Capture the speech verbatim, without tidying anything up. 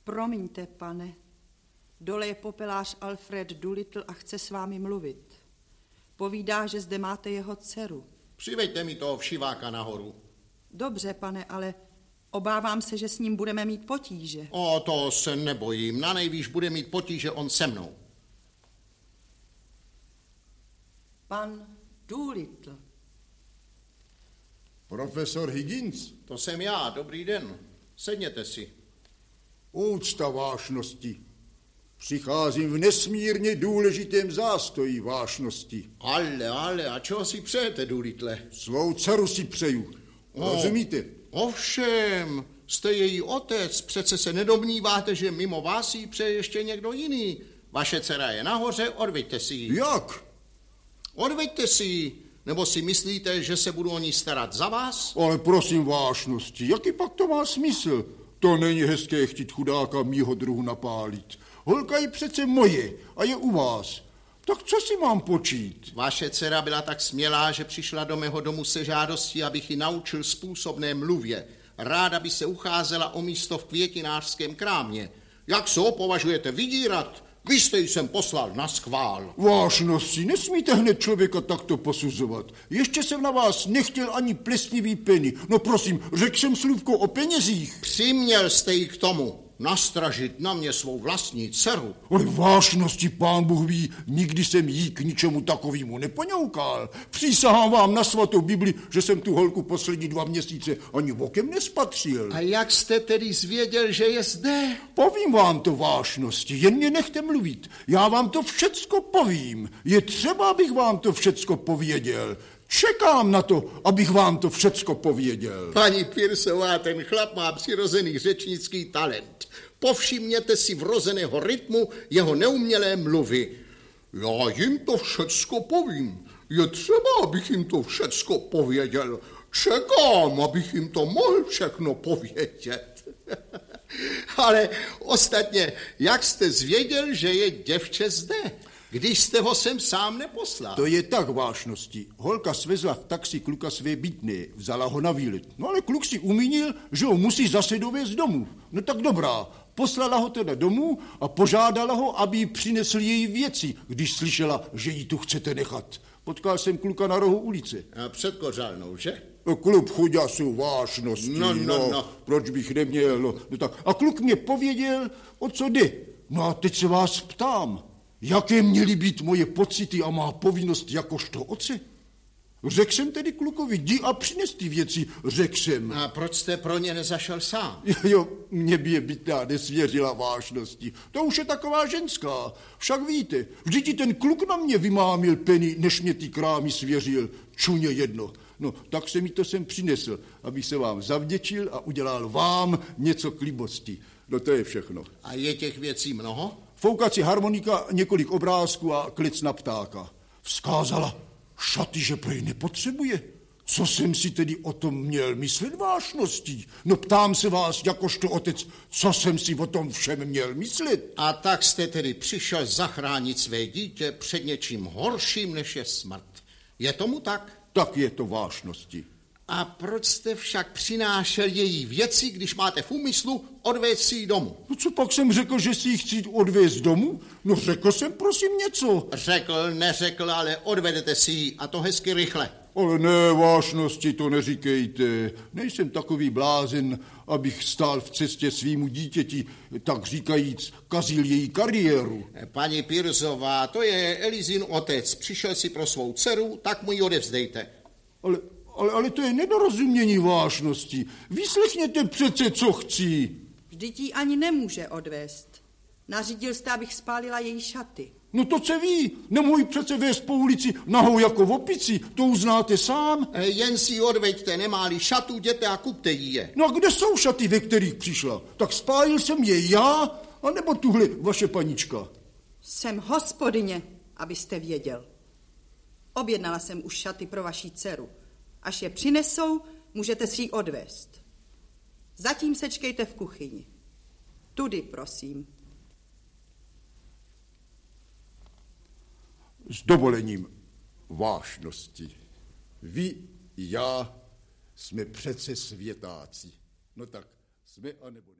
Promiňte, pane. Dole je popelář Alfred Doolittle a chce s vámi mluvit. Povídá, že zde máte jeho dceru. Přiveďte mi toho všiváka nahoru. Dobře, pane, ale obávám se, že s ním budeme mít potíže. O, to se nebojím. Na nejvýš bude mít potíže on se mnou. Pan Doolittle. Profesor Higgins? To jsem já, dobrý den. Sedněte si. Úcta vášnosti. Přicházím v nesmírně důležitém zástoji vášnosti. Ale, ale, a čeho si přejete, Doolittle? Svou dceru si přeju. O, Rozumíte? Ovšem, jste její otec, přece se nedomníváte, že mimo vás jí přeje ještě někdo jiný. Vaše dcera je nahoře, odveďte si ji. Jak? Odveďte si ji, nebo si myslíte, že se budu o ní starat za vás? Ale prosím vášnosti, jaký pak to má smysl? To není hezké chtít chudáka mýho druhu napálit. Holka je přece moje a je u vás. Tak co si mám počít? Vaše dcera byla tak smělá, že přišla do mého domu se žádostí, abych ji naučil způsobné mluvě. Ráda by se ucházela o místo v květinářském krámě. Jak se ho považujete vydírat? Vy jste ji sem poslal na schvál. Vášnosti, nesmíte hned člověka takto posuzovat. Ještě jsem na vás nechtěl ani plesnivý peny. No prosím, řekl jsem slůvko o penězích. Přiměl jste ji k tomu. Nastražit na mě svou vlastní dceru. Ale vášnosti, pán Bůh ví, nikdy jsem jí k ničemu takovému nepoňoukal. Přísahám vám na svatou Bibli, že jsem tu holku poslední dva měsíce ani vokem nespatřil. A jak jste tedy zvěděl, že je zde? Povím vám to, vášnosti, jen mě nechte mluvit. Já vám to všecko povím. Je třeba, abych vám to všecko pověděl. Čekám na to, abych vám to všecko pověděl. Paní Pearsová, ten chlap má přirozený řečnický talent. Povšimněte si vrozeného rytmu jeho neumělé mluvy. Já jim to všecko povím. Je třeba, abych jim to všecko pověděl. Čekám, abych jim to mohl všechno povědět. Ale ostatně, jak jste zvěděl, že je děvče zde? Když jste ho sem sám neposlal. To je tak, vášnosti. Holka svezla v taxi kluka své bytné, vzala ho na výlet. No ale kluk si umínil, že ho musí zase dovést domů. No tak dobrá, poslala ho teda domů a požádala ho, aby jí přinesl její věci, když slyšela, že jí tu chcete nechat. Potkal jsem kluka na rohu ulice. A před kořálnou, že? Klub chuďasu, vášnosti, no, no, no, no. Proč bych neměl, no, no tak. A kluk mě pověděl, o co jde. No a teď se vás ptám. Jaké měly být moje pocity a má povinnost jakožto otce? Řekl jsem tedy klukovi, jdi a přines ty věci, řekl jsem. A proč jste pro ně nezašel sám? Jo, mě by je bytá nesvěřila vážnosti. To už je taková ženská. Však víte, vždyť ti ten kluk na mě vymámil peny, než mě ty krámy svěřil. Čuně jedno. No, tak se mi to sem přinesl, abych se vám zavděčil a udělal vám něco k libosti. No to je všechno. A je těch věcí mnoho? Foukací harmonika, několik obrázků a klec na ptáka. Vzkázala, šaty, že prej nepotřebuje. Co jsem si tedy o tom měl myslet, vášností? No ptám se vás, jakožto otec, co jsem si o tom všem měl myslet? A tak jste tedy přišel zachránit své dítě před něčím horším, než je smrt. Je tomu tak? Tak je to, vášnosti. A proč jste však přinášel její věci, když máte v úmyslu odvést si ji domů? No co pak jsem řekl, že si ji chci odvést domů? No řekl jsem prosím něco. Řekl, neřekl, ale odvedete si ji a to hezky rychle. Ale ne, vášnosti, to neříkejte. Nejsem takový blázen, abych stál v cestě svýmu dítěti, tak říkajíc, kazil její kariéru. Paní Pearsová, to je Elizin otec. Přišel si pro svou dceru, tak mu ji odevzdejte. Ale... Ale, ale to je nedorozumění, vášnosti. Vyslechněte přece, co chci. Vždyť jí ani nemůže odvést. Nařídil jste, abych spálila její šaty. No to co ví, nemohu přece vést po ulici nahou jako v opici, to uznáte sám. E, jen si ji odveďte, nemá-li šatu, jděte a kupte jí je. No a kde jsou šaty, ve kterých přišla? Tak spálil jsem je já, anebo tuhle vaše panička? Jsem hospodyně, abyste věděl. Objednala jsem už šaty pro vaši dceru. Až je přinesou, můžete si ji odvést. Zatím sečkejte v kuchyni. Tudy, prosím. S dovolením, vášnosti. Vy i já jsme přece světáci. No tak jsme a nebo